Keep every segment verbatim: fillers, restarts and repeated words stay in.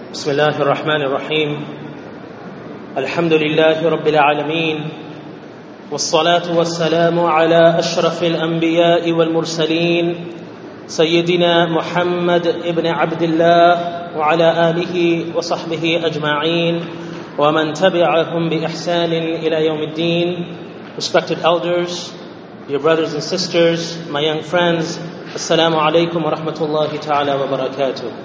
بسم الله الرحمن الرحيم الحمد لله رب العالمين والصلاة والسلام على أشرف الأنبياء والمرسلين سيدنا محمد ابن عبد الله وعلى آله وصحبه أجمعين ومن تبعهم بإحسان إلى يوم الدين. Respected elders, dear brothers and sisters, my young friends, Assalamu alaikum wa rahmatullahi ta'ala wa barakatuh.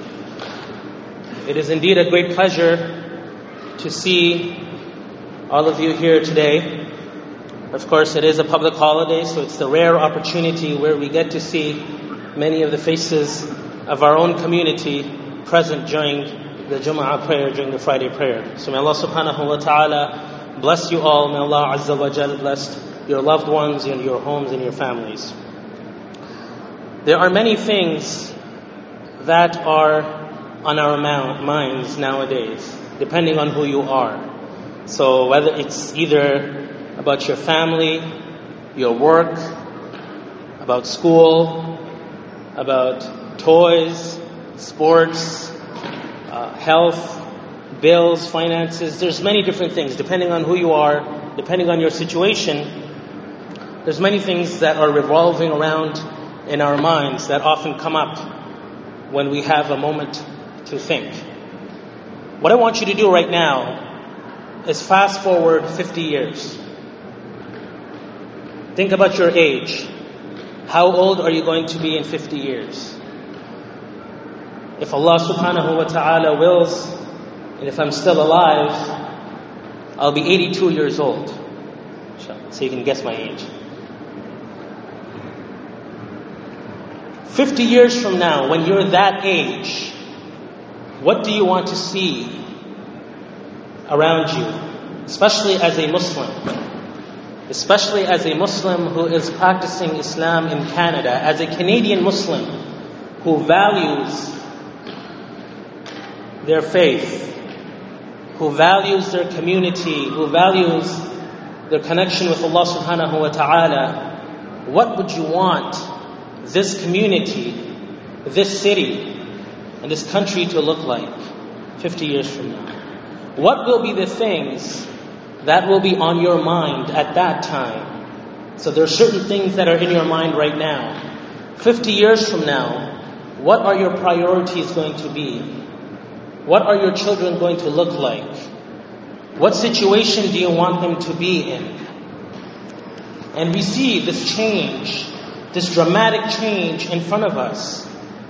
It is indeed a great pleasure to see all of you here today. Of course, it is a public holiday, so it's the rare opportunity where we get to see many of the faces of our own community present during the Jumu'ah prayer, during the Friday prayer. So may Allah subhanahu wa ta'ala bless you all. May Allah azza wa jal bless your loved ones and your homes and your families. There are many things that are on our minds nowadays, depending on who you are. So whether it's either about your family, your work, about school, about toys, sports, uh, health, bills, finances, there's many different things. Depending on who you are, depending on your situation, there's many things that are revolving around in our minds that often come up when we have a moment to think. What I want you to do right now is fast forward fifty years. Think about your age. How old are you going to be in fifty years? If Allah subhanahu wa ta'ala wills, and if I'm still alive, I'll be eighty-two years old. So you can guess my age. fifty years from now, when you're that age, what do you want to see around you? Especially as a Muslim. Especially as a Muslim who is practicing Islam in Canada. As a Canadian Muslim who values their faith, who values their community, who values their connection with Allah subhanahu wa ta'ala, what would you want this community, this city, and this country to look like fifty years from now? What will be the things that will be on your mind at that time? So there are certain things that are in your mind right now. fifty years from now, what are your priorities going to be? What are your children going to look like? What situation do you want them to be in? And we see this change, this dramatic change in front of us.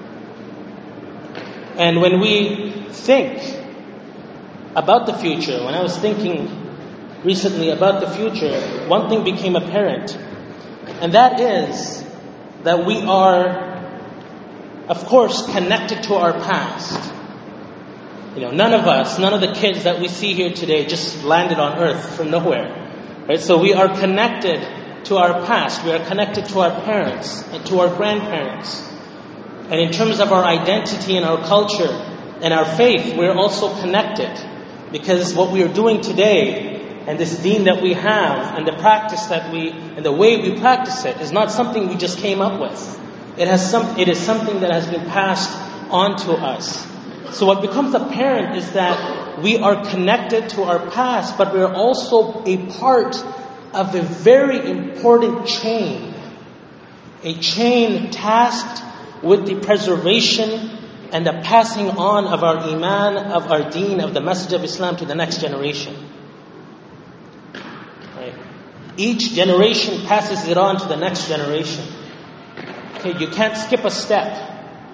And when we think about the future, when I was thinking recently about the future, one thing became apparent. And that is that we are, of course, connected to our past. You know, none of us, none of the kids that we see here today just landed on earth from nowhere. Right? So we are connected to our past. We are connected to our parents and to our grandparents. And in terms of our identity and our culture and our faith, we're also connected. Because what we are doing today and this deen that we have and the practice that we, and the way we practice it is not something we just came up with. It has some, it is something that has been passed on to us. So what becomes apparent is that we are connected to our past, but we're also a part of a very important chain. A chain tasked with the preservation and the passing on of our iman, of our deen, of the message of Islam to the next generation. Right? Each generation passes it on to the next generation. Okay, you can't skip a step.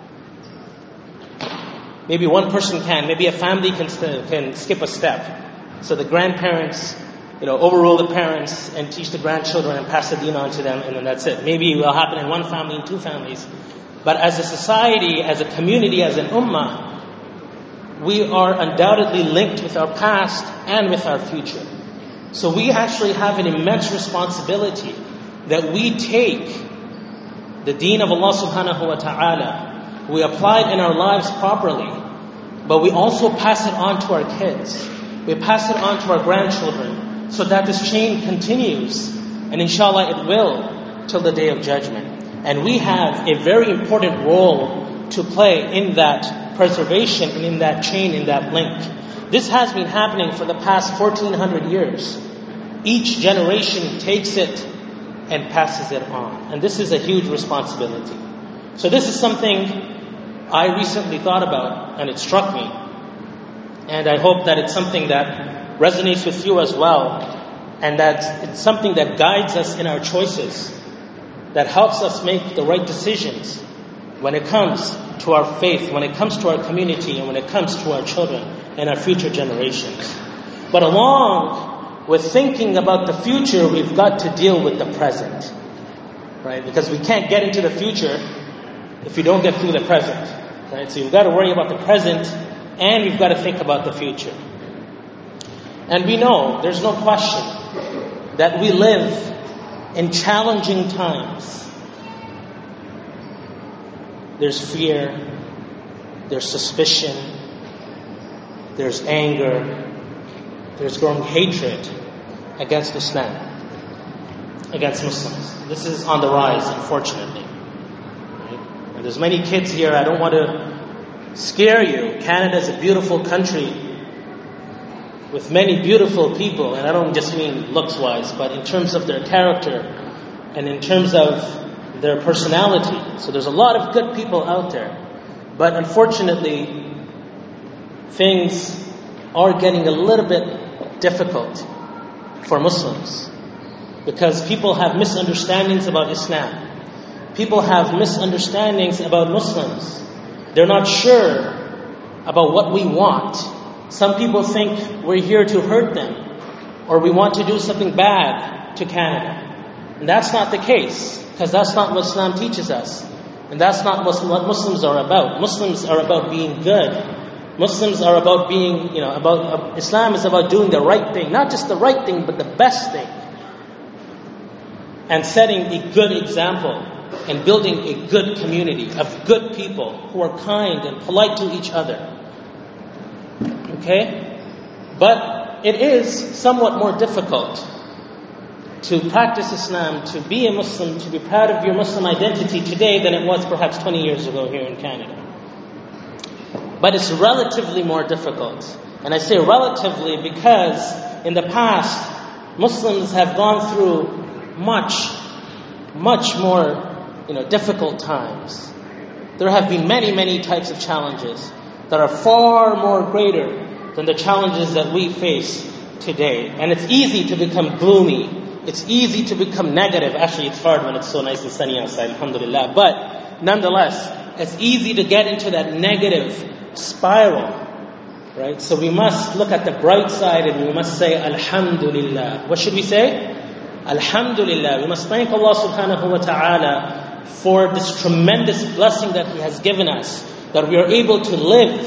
Maybe one person can, maybe a family can can skip a step. So the grandparents, you know, overrule the parents and teach the grandchildren and pass the deen on to them, and then that's it. Maybe it will happen in one family, in two families. But as a society, as a community, as an ummah, we are undoubtedly linked with our past and with our future. So we actually have an immense responsibility that we take the deen of Allah subhanahu wa ta'ala, we apply it in our lives properly, but we also pass it on to our kids. We pass it on to our grandchildren so that this chain continues. And inshallah it will till the day of judgment. And we have a very important role to play in that preservation and in that chain, in that link. This has been happening for the past fourteen hundred years. Each generation takes it and passes it on. And this is a huge responsibility. So this is something I recently thought about, and it struck me. And I hope that it's something that resonates with you as well, and that it's something that guides us in our choices, that helps us make the right decisions when it comes to our faith, when it comes to our community, and when it comes to our children and our future generations. But along with thinking about the future, we've got to deal with the present, right? Because we can't get into the future if we don't get through the present, right? So you've got to worry about the present, and we've got to think about the future. And we know, there's no question, that we live in challenging times. There's fear, there's suspicion, there's anger, there's growing hatred against Islam, against Muslims. This is on the rise, unfortunately. Right? And there's many kids here, I don't want to scare you. Canada is a beautiful country with many beautiful people, and I don't just mean looks-wise, but in terms of their character and in terms of their personality. So there's a lot of good people out there. But unfortunately, things are getting a little bit difficult for Muslims, because people have misunderstandings about Islam. People have misunderstandings about Muslims. They're not sure about what we want. Some people think we're here to hurt them, or we want to do something bad to Canada. And that's not the case, because that's not what Islam teaches us. And that's not what Muslims are about. Muslims are about being good. Muslims are about being, you know, about uh, Islam is about doing the right thing. Not just the right thing, but the best thing. And setting a good example and building a good community of good people who are kind and polite to each other. Okay? But it is somewhat more difficult to practice Islam, to be a Muslim, to be proud of your Muslim identity today than it was perhaps twenty years ago here in Canada. But it's relatively more difficult. And I say relatively because in the past, Muslims have gone through much, much more, you know, difficult times. There have been many, many types of challenges that are far more greater than the challenges that we face today. And it's easy to become gloomy. It's easy to become negative. Actually, it's hard when it's so nice and sunny outside, alhamdulillah. But nonetheless, it's easy to get into that negative spiral, right? So we must look at the bright side and we must say Alhamdulillah. What should we say? Alhamdulillah. We must thank Allah subhanahu wa ta'ala for this tremendous blessing that He has given us, that we are able to live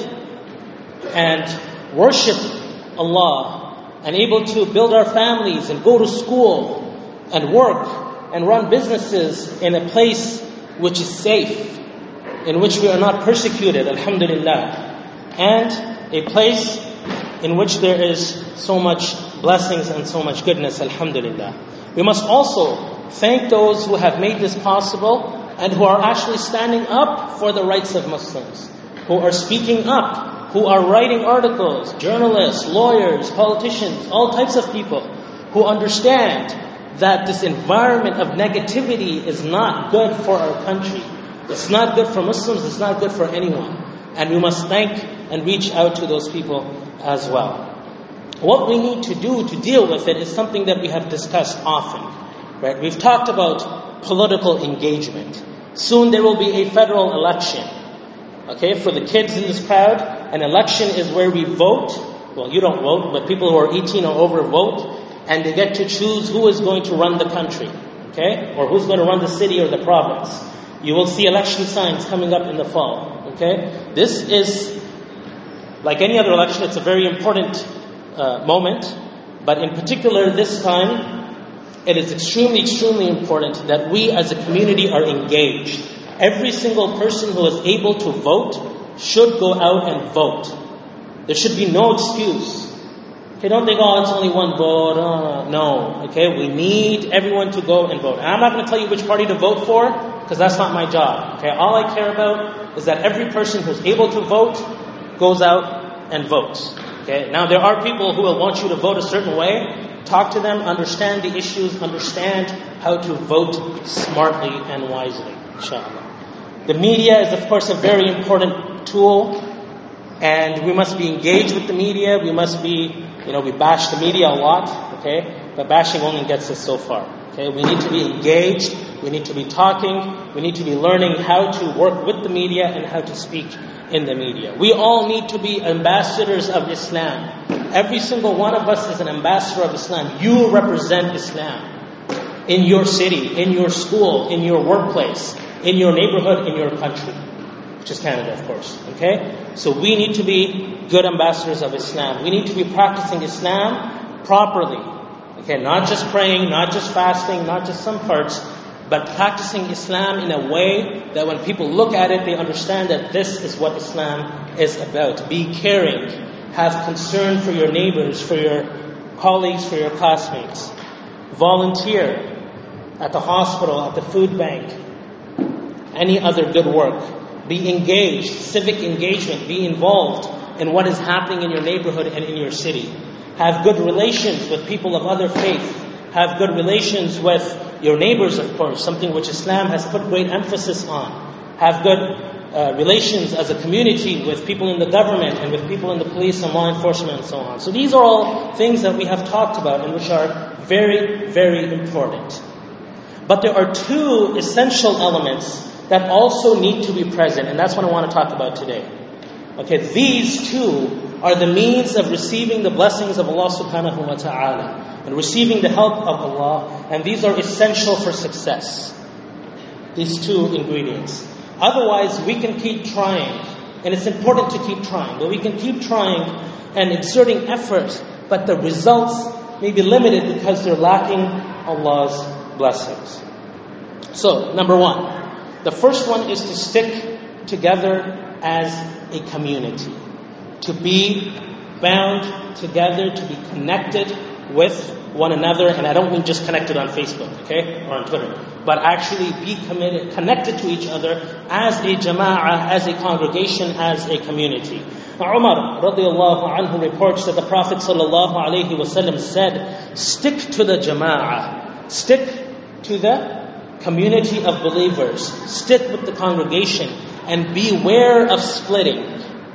and worship Allah, and able to build our families and go to school and work and run businesses in a place which is safe, in which we are not persecuted, alhamdulillah, and a place in which there is so much blessings and so much goodness, alhamdulillah. We must also thank those who have made this possible and who are actually standing up for the rights of Muslims, who are speaking up, who are writing articles, journalists, lawyers, politicians, all types of people who understand that this environment of negativity is not good for our country. It's not good for Muslims, it's not good for anyone. And we must thank and reach out to those people as well. What we need to do to deal with it is something that we have discussed often. Right? We've talked about political engagement. Soon there will be a federal election. Okay, for the kids in this crowd, an election is where we vote. Well, you don't vote, but people who are eighteen or over vote, and they get to choose who is going to run the country. Okay? Or who's going to run the city or the province. You will see election signs coming up in the fall. Okay? This is, like any other election, it's a very important uh, moment. But in particular, this time, it is extremely, extremely important that we as a community are engaged. Every single person who is able to vote should go out and vote. There should be no excuse. Okay, don't think, oh, it's only one vote. Oh, no. Okay, we need everyone to go and vote. And I'm not going to tell you which party to vote for, because that's not my job. Okay, all I care about is that every person who's able to vote goes out and votes. Okay? Now there are people who will want you to vote a certain way. Talk to them, understand the issues, understand how to vote smartly and wisely, inshallah. The media is, of course, a very important tool, and we must be engaged with the media. We must be, you know, we bash the media a lot, okay? But bashing only gets us so far, okay? We need to be engaged. We need to be talking. We need to be learning how to work with the media and how to speak in the media. We all need to be ambassadors of Islam. Every single one of us is an ambassador of Islam. You represent Islam in your city, in your school, in your workplace, in your neighborhood, in your country, which is Canada, of course. Okay? So we need to be good ambassadors of Islam. We need to be practicing Islam properly. Okay? Not just praying, not just fasting, not just some parts, but practicing Islam in a way that when people look at it, they understand that this is what Islam is about. Be caring. Have concern for your neighbors, for your colleagues, for your classmates. Volunteer at the hospital, at the food bank, any other good work. Be engaged, civic engagement. Be involved in what is happening in your neighborhood and in your city. Have good relations with people of other faith. Have good relations with your neighbors, of course, something which Islam has put great emphasis on. Have good Uh, relations as a community with people in the government and with people in the police and law enforcement and so on. So these are all things that we have talked about and which are very, very important. But there are two essential elements that also need to be present, and that's what I want to talk about today. Okay, these two are the means of receiving the blessings of Allah subhanahu wa ta'ala and receiving the help of Allah, and these are essential for success. These two ingredients. Otherwise, we can keep trying, and it's important to keep trying, but we can keep trying and exerting effort, but the results may be limited because they're lacking Allah's blessings. So, number one, the first one is to stick together as a community, to be bound together, to be connected with one another, and I don't mean just connected on Facebook, okay, or on Twitter, but actually be committed, connected to each other as a jama'ah, as a congregation, as a community. Umar radiallahu anhu reports that the Prophet sallallahu alaihi wasallam said, stick to the jama'ah, stick to the community of believers, stick with the congregation, and beware of splitting.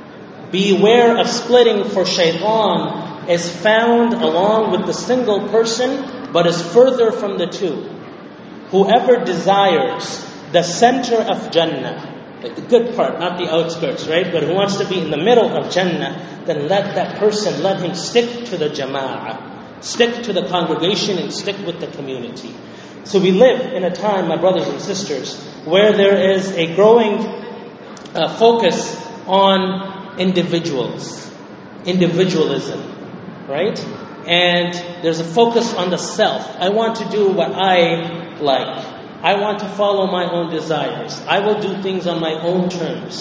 Beware of splitting, for shaitan is found along with the single person, but is further from the two. Whoever desires the center of Jannah, the good part, not the outskirts, right? But who wants to be in the middle of Jannah, then let that person, let him stick to the jama'ah, stick to the congregation and stick with the community. So we live in a time, my brothers and sisters, where there is a growing uh, focus on individuals, individualism, right? And there's a focus on the self. I want to do what I like. I want to follow my own desires. I will do things on my own terms.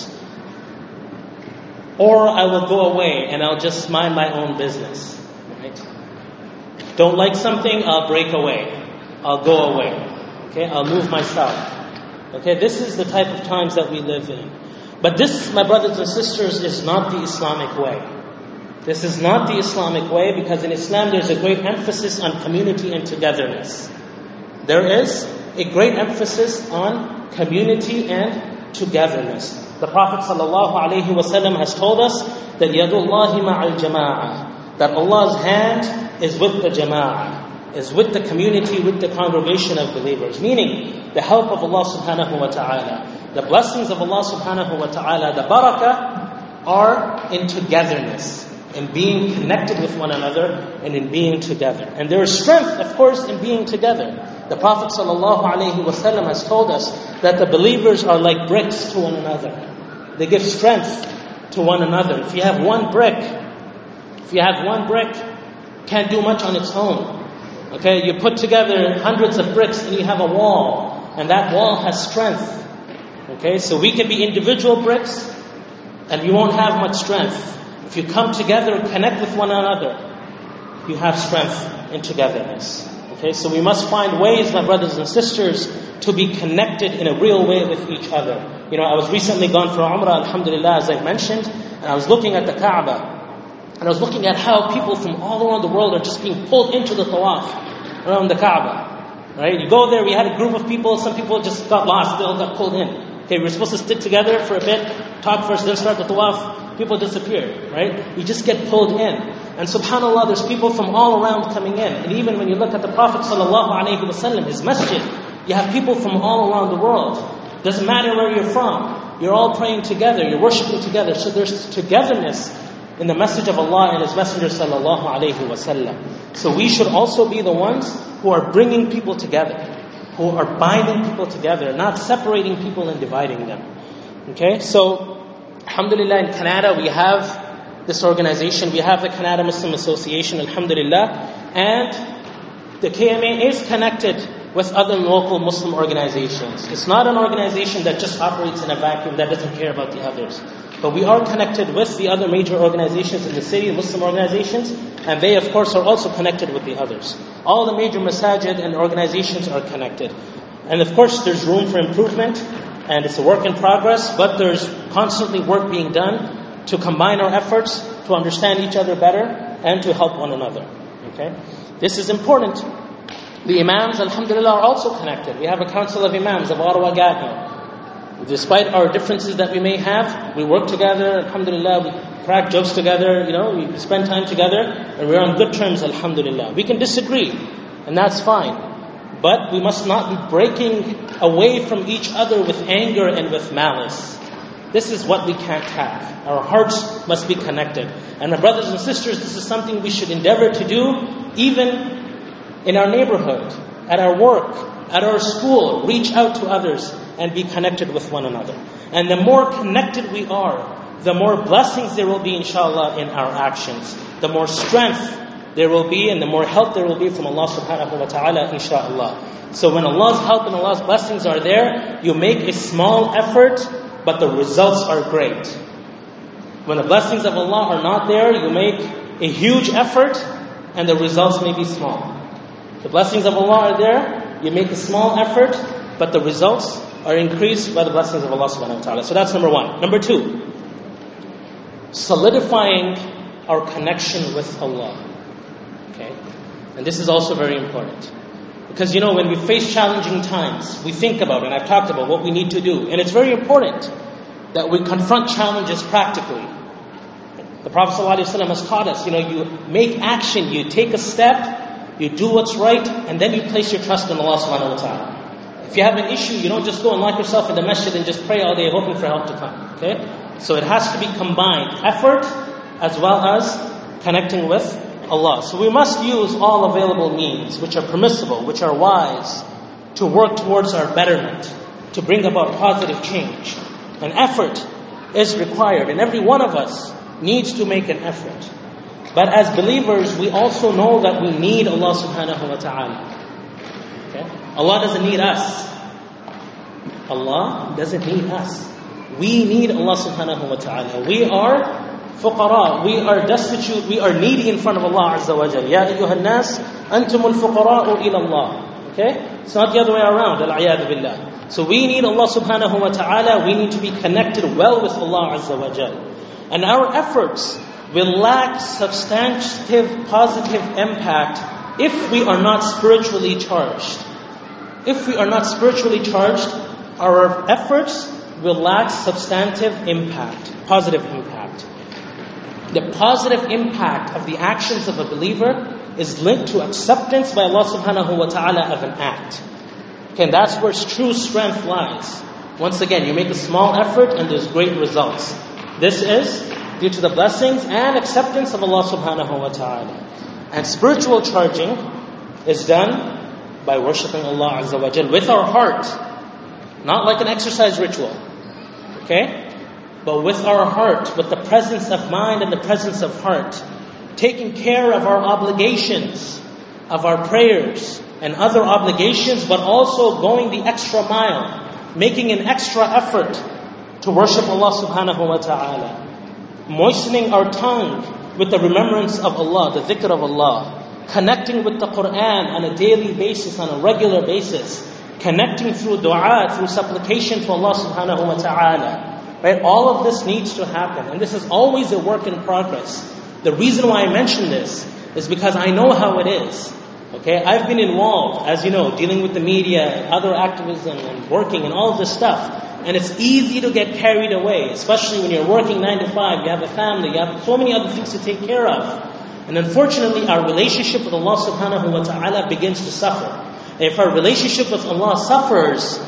Or I will go away and I'll just mind my own business, right? Don't like something, I'll break away. I'll go away. Okay, I'll move myself. Okay, this is the type of times that we live in. But this, my brothers and sisters, is not the Islamic way. This is not the Islamic way, because in Islam there's a great emphasis on community and togetherness. There is a great emphasis on community and togetherness. The Prophet ﷺ has told us that Yadullahi ma'al jama'ah, that Allah's hand is with the jama'ah, is with the community, with the congregation of believers. Meaning, the help of Allah subhanahu wa ta'ala, the blessings of Allah subhanahu wa ta'ala, the barakah are in togetherness, in being connected with one another and in being together. And there is strength, of course, in being together. The Prophet ﷺ has told us that the believers are like bricks to one another. They give strength to one another. If you have one brick, if you have one brick, can't do much on its own. Okay, you put together hundreds of bricks and you have a wall, and that wall has strength. Okay, so we can be individual bricks and you won't have much strength. If you come together and connect with one another, you have strength in togetherness. Okay, so we must find ways, my brothers and sisters, to be connected in a real way with each other. You know, I was recently gone for Umrah, alhamdulillah, as I mentioned, and I was looking at the Kaaba, and I was looking at how people from all around the world are just being pulled into the tawaf around the Kaaba. Right? You go there, we had a group of people, some people just got lost, they all got pulled in. Okay, we were supposed to stick together for a bit, talk first, then start the tawaf. People disappeared, right? You just get pulled in. And subhanAllah, there's people from all around coming in. And even when you look at the Prophet sallallahu alaihi wasallam, his masjid, you have people from all around the world. Doesn't matter where you're from. You're all praying together, you're worshiping together. So there's togetherness in the message of Allah and His Messenger sallallahu alaihi wasallam. So we should also be the ones who are bringing people together, who are binding people together, not separating people and dividing them. Okay, so alhamdulillah, in Canada we have this organization, we have the Canada Muslim Association, alhamdulillah, and the K M A is connected with other local Muslim organizations. It's not an organization that just operates in a vacuum, that doesn't care about the others. But we are connected with the other major organizations in the city, Muslim organizations, and they of course are also connected with the others. All the major masajid and organizations are connected. And of course there's room for improvement, and it's a work in progress, but there's constantly work being done to combine our efforts, to understand each other better, and to help one another. Okay? This is important. The Imams, alhamdulillah, are also connected. We have a council of Imams of Ottawa Gatineau. Despite our differences that we may have, we work together, alhamdulillah, we crack jokes together, you know, we spend time together, and we're on good terms, alhamdulillah. We can disagree, and that's fine. But we must not be breaking away from each other with anger and with malice. This is what we can't have. Our hearts must be connected. And my brothers and sisters, this is something we should endeavor to do, even in our neighborhood, at our work, at our school. Reach out to others and be connected with one another. And the more connected we are, the more blessings there will be, inshallah, in our actions. The more strength there will be, and the more help there will be from Allah subhanahu wa ta'ala, inshallah. So when Allah's help and Allah's blessings are there, you make a small effort, but the results are great. When the blessings of Allah are not there, you make a huge effort, and the results may be small. The blessings of Allah are there, you make a small effort, but the results are increased by the blessings of Allah subhanahu wa ta'ala. So that's number one. Number two, solidifying our connection with Allah. Okay? And this is also very important. Because you know, when we face challenging times, we think about, and I've talked about what we need to do. And it's very important that we confront challenges practically. The Prophet ﷺ has taught us, you know, you make action, you take a step, you do what's right, and then you place your trust in Allah subhanahu wa ta'ala. If you have an issue, you don't just go and lock yourself in the masjid and just pray all day hoping for help to come. Okay? So it has to be combined. Effort as well as connecting with Allah. So we must use all available means, which are permissible, which are wise, to work towards our betterment, to bring about positive change. An effort is required, and every one of us needs to make an effort. But as believers, we also know that we need Allah subhanahu wa ta'ala. Okay? Allah doesn't need us. Allah doesn't need us. We need Allah subhanahu wa ta'ala. We are fuqara. We are destitute. We are needy in front of Allah azza wa jal. Ya ayyuhan nas, antumul fuqara'u ila Allah. Okay? It's not the other way around. Al-iyadu billah. So we need Allah subhanahu wa ta'ala. We need to be connected well with Allah azza wa jal. And our efforts will lack substantive positive impact if we are not spiritually charged. If we are not spiritually charged, our efforts will lack substantive impact, positive impact. The positive impact of the actions of a believer is linked to acceptance by Allah subhanahu wa ta'ala of an act. Okay, and that's where true strength lies. Once again, you make a small effort and there's great results. This is due to the blessings and acceptance of Allah subhanahu wa ta'ala. And spiritual charging is done by worshipping Allah azza wa jal with our heart. Not like an exercise ritual. Okay? But with our heart, with the presence of mind and the presence of heart. Taking care of our obligations, of our prayers and other obligations, but also going the extra mile. Making an extra effort to worship Allah subhanahu wa ta'ala. Moistening our tongue with the remembrance of Allah, the dhikr of Allah. connecting with the Quran on a daily basis, on a regular basis, connecting through dua, through supplication to Allah subhanahu wa ta'ala. Right? All of this needs to happen. And this is always a work in progress. The reason why I mention this is because I know how it is. Okay, I've been involved, as you know, dealing with the media and other activism and working and all of this stuff. And it's easy to get carried away, especially when you're working nine to five, you have a family, you have so many other things to take care of. And unfortunately, our relationship with Allah subhanahu wa ta'ala begins to suffer. And if our relationship with Allah suffers,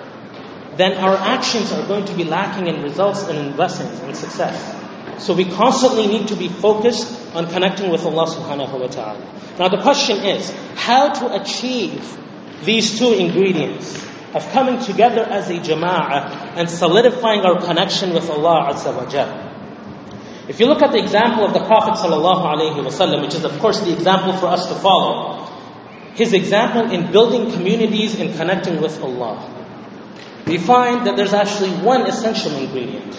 then our actions are going to be lacking in results and in blessings and success. So we constantly need to be focused on connecting with Allah subhanahu wa ta'ala. Now the question is, how to achieve these two ingredients of coming together as a jama'ah and solidifying our connection with Allah azza wa jalla. If you look at the example of the Prophet sallallahu alaihi wasallam, which is of course the example for us to follow, his example in building communities and connecting with Allah, we find that there's actually one essential ingredient.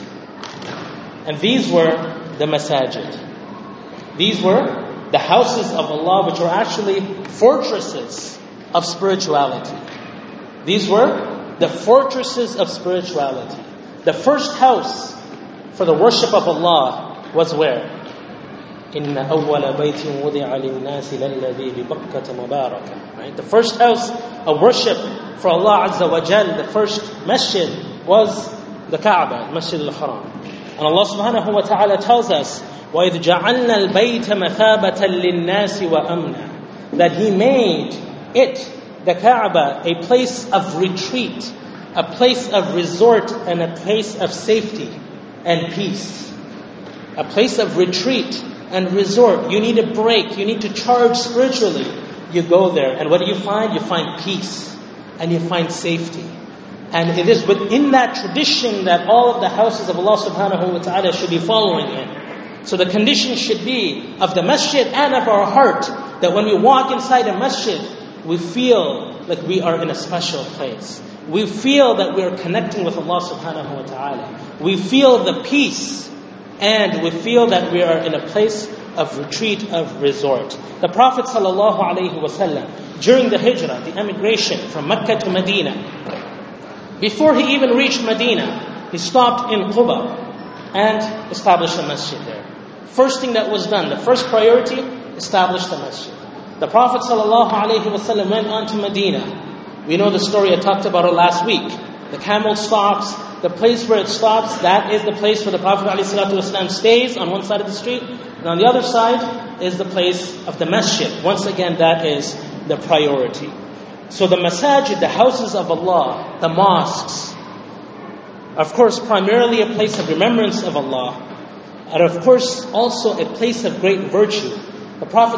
And these were the masajid. These were the houses of Allah, which were actually fortresses of spirituality. These were the fortresses of spirituality. The first house for the worship of Allah was where? إِنَّ أَوَّلَ بَيْتٍ وُضِعَ لِلنَّاسِ لَلَّذِي بِبَكَّةَ مُبَارَكًا. Right? The first house of worship for Allah Azza wa Jal, the first masjid, was the Kaaba, Masjid al-Haram. And Allah subhanahu wa ta'ala tells us, وَإِذْ جَعَلْنَا الْبَيْتَ مَثَابَةً لِلنَّاسِ وَأَمْنًا, that He made it, the Kaaba, a place of retreat, a place of resort, and a place of safety and peace. A place of retreat and resort. You need a break, you need to charge spiritually. You go there, and what do you find? You find peace, and you find safety. And it is within that tradition that all of the houses of Allah subhanahu wa ta'ala should be following in. So the condition should be of the masjid and of our heart, that when we walk inside a masjid, we feel like we are in a special place. We feel that we are connecting with Allah subhanahu wa ta'ala. We feel the peace, and we feel that we are in a place of retreat, of resort. The Prophet sallallahu alaihi wasallam, during the hijrah, the emigration from Mecca to Medina, before he even reached Medina, he stopped in Quba and established a masjid there. First thing that was done, the first priority, established the masjid. The Prophet ﷺ went on to Medina. We know the story, I talked about it last week. The camel stops, the place where it stops, that is the place where the Prophet ﷺ stays on one side of the street. And on the other side is the place of the masjid. Once again, that is the priority. So the masajid, the houses of Allah, the mosques, of course, primarily a place of remembrance of Allah, and of course, also a place of great virtue. The Prophet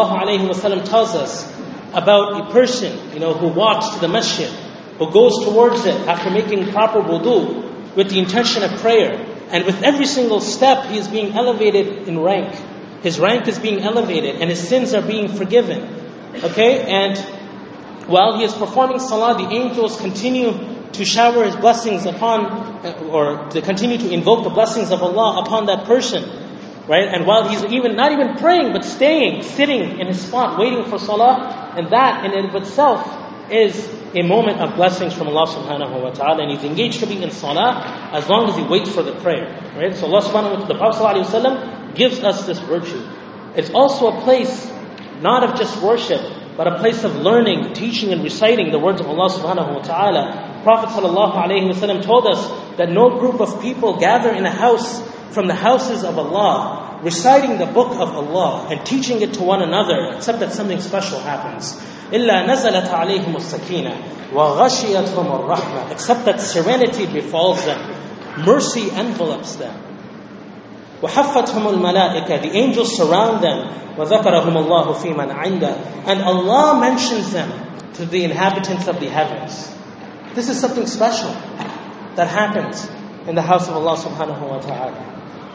ﷺ tells us about a person, you know, who walks to the masjid, who goes towards it after making proper wudu, with the intention of prayer, and with every single step, he is being elevated in rank. His rank is being elevated, and his sins are being forgiven. Okay, and while he is performing salah, the angels continue to shower his blessings upon, or they continue to invoke the blessings of Allah upon that person, right? And while he's even not even praying, but staying, sitting in his spot, waiting for salah, and that in and of itself is a moment of blessings from Allah subhanahu wa ta'ala. And he's engaged to be in salah as long as he waits for the prayer, right? So Allah subhanahu wa ta'ala, the Prophet sallallahu alaihi wasallam gives us this virtue. It's also a place not of just worship, but a place of learning, teaching and reciting the words of Allah subhanahu wa ta'ala. Prophet sallallahu alaihi wasallam told us that no group of people gather in a house from the houses of Allah, reciting the book of Allah and teaching it to one another, except that something special happens. إِلَّا نَزَلَتْ عَلَيْهِمُ السَّكِينَةِ وَغَشِيَتْهُمُ الرَّحْمَةِ, except that serenity befalls them, mercy envelops them. وَحَفَّتْهُمُ الْمَلَائِكَةِ, the angels surround them. وَذَكَرَهُمُ اللَّهُ فِي مَنْ عِنْدَهُ, and Allah mentions them to the inhabitants of the heavens. This is something special that happens in the house of Allah subhanahu wa ta'ala.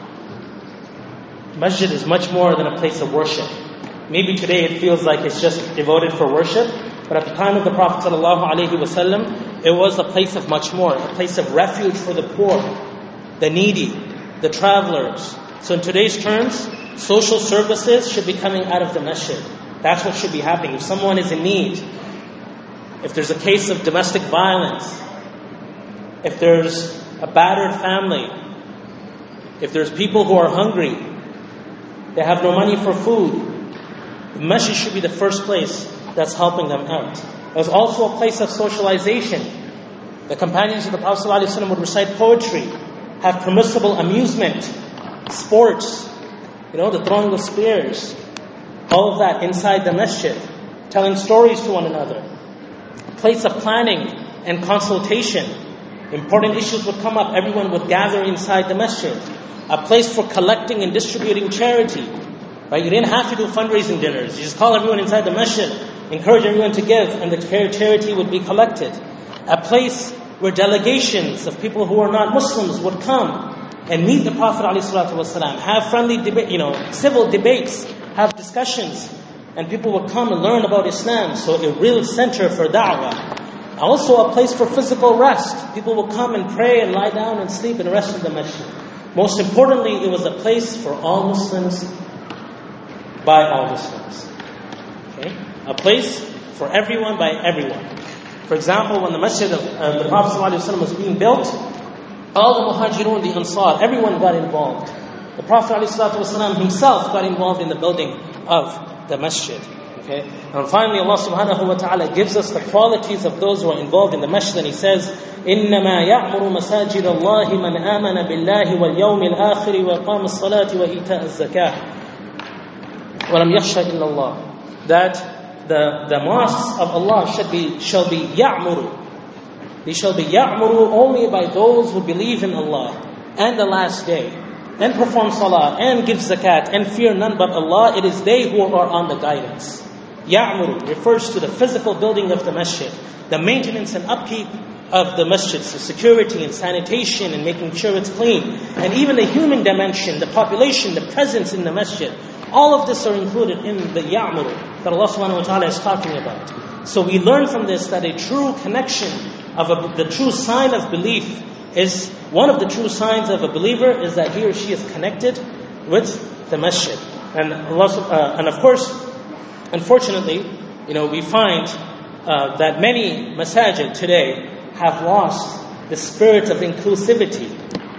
Masjid is much more than a place of worship. Maybe today it feels like it's just devoted for worship, but at the time of the Prophet sallallahu alaihi wasallam, it was a place of much more, a place of refuge for the poor, the needy, the travelers. So in today's terms, social services should be coming out of the masjid. That's what should be happening. If someone is in need, if there's a case of domestic violence, if there's a battered family, if there's people who are hungry, they have no money for food, the masjid should be the first place that's helping them out. There's also a place of socialization. The companions of the Prophet ﷺ would recite poetry, have permissible amusement, sports, you know, the throwing of spears, all of that inside the masjid, telling stories to one another. A place of planning and consultation. Important issues would come up, everyone would gather inside the masjid. A place for collecting and distributing charity. Right? You didn't have to do fundraising dinners. You just call everyone inside the masjid, encourage everyone to give, and the charity would be collected. A place where delegations of people who are not Muslims would come and meet the Prophet ﷺ, have friendly debate, you know, civil debates, have discussions, and people would come and learn about Islam. So a real center for da'wah. Also a place for physical rest. People will come and pray and lie down and sleep and rest in the masjid. Most importantly, it was a place for all Muslims, by all Muslims. Okay? A place for everyone, by everyone. For example, when the masjid of uh, the Prophet ﷺ was being built, all the muhajirun, the ansar, everyone got involved. The Prophet ﷺ himself got involved in the building of the masjid. Okay? And finally, Allah subhanahu wa ta'ala gives us the qualities of those who are involved in the masjid, and He says, إِنَّمَا يَعْمُرُ مَسَاجِدَ اللَّهِ مَنْ آمَنَ بِاللَّهِ وَالْيَوْمِ الْآخِرِ وَقَامَ الصَّلَاةِ وَإِيتَاءَ الزَّكَاةِ وَلَمْ يَخْشَ إِلَّا اللَّهِ. That the, the mosques of Allah should be, shall be يَعْمُرُ. They shall be يَعْمُرُ only by those who believe in Allah and the last day, and perform salah, and give zakat, and fear none but Allah. It is they who are on the guidance. Ya'muru refers to the physical building of the masjid, the maintenance and upkeep of the masjid, the security and sanitation and making sure it's clean, and even the human dimension, the population, the presence in the masjid. All of this are included in the ya'muru that Allah subhanahu wa ta'ala is talking about. So we learn from this that a true connection of a, the true sign of belief is, one of the true signs of a believer is that he or she is connected with the masjid. And Allah, uh, and of course, unfortunately, you know, we find uh, that many masajid today have lost the spirit of inclusivity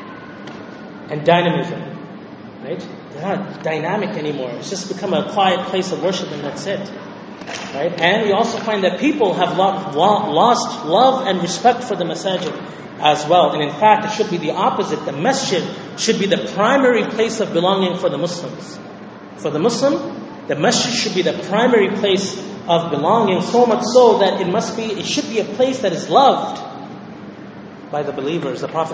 and dynamism. Right? They're not dynamic anymore. It's just become a quiet place of worship, and that's it. Right? And we also find that people have lo- lo- lost love and respect for the masajid as well. And in fact, it should be the opposite. The masjid should be the primary place of belonging for the Muslims. For the Muslim, the masjid should be the primary place of belonging, so much so that it must be, it should be a place that is loved by the believers. The Prophet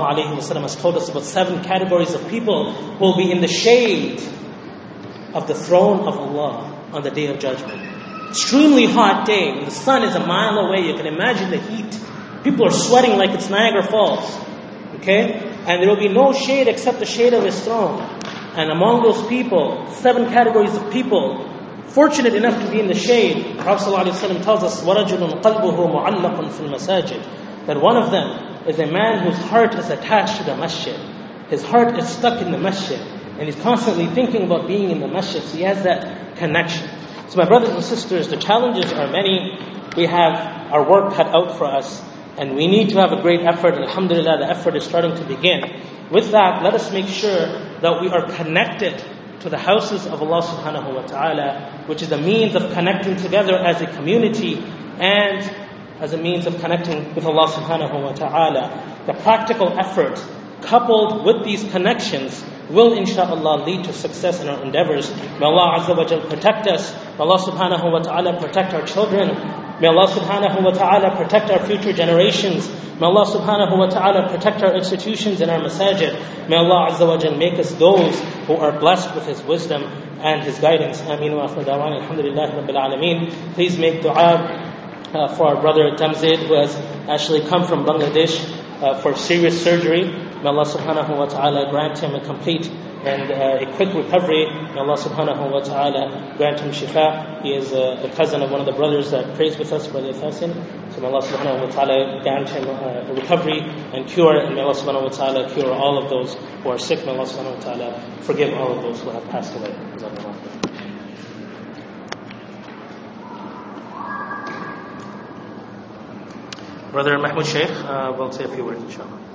ﷺ has told us about seven categories of people who will be in the shade of the throne of Allah on the Day of Judgment. Extremely hot day, when the sun is a mile away, you can imagine the heat. People are sweating like it's Niagara Falls. Okay? And there will be no shade except the shade of His throne. And among those people, seven categories of people, fortunate enough to be in the shade, Prophet ﷺ tells us, وَرَجُلٌ قَلْبُهُ مُعَلَّقٌ فِي الْمَسَاجِدِ, that one of them is a man whose heart is attached to the masjid. His heart is stuck in the masjid, and he's constantly thinking about being in the masjid, so he has that connection. So my brothers and sisters, the challenges are many. We have our work cut out for us, and we need to have a great effort, and alhamdulillah, the effort is starting to begin. With that, let us make sure that we are connected to the houses of Allah subhanahu wa ta'ala, which is a means of connecting together as a community and as a means of connecting with Allah subhanahu wa ta'ala. The practical effort coupled with these connections will inshaAllah lead to success in our endeavors. May Allah azza wa jal protect us. May Allah subhanahu wa ta'ala protect our children. May Allah subhanahu wa ta'ala protect our future generations. May Allah subhanahu wa ta'ala protect our institutions and our masajid. May Allah azza wa jal make us those who are blessed with His wisdom and His guidance. Ameen wa akhir da'wana alhamdulillahi rabbil alameen. Please make dua uh, for our brother Tamzid, who has actually come from Bangladesh uh, for serious surgery. May Allah subhanahu wa ta'ala grant him a complete and uh, a quick recovery. May Allah subhanahu wa ta'ala grant him shifa. He is uh, a cousin of one of the brothers that prays with us, Brother Fasin. So may Allah subhanahu wa ta'ala grant him uh, a recovery and cure. And may Allah subhanahu wa ta'ala cure all of those who are sick. May Allah subhanahu wa ta'ala forgive all of those who have passed away. Brother Mahmoud Sheikh uh, will say a few words, inshallah.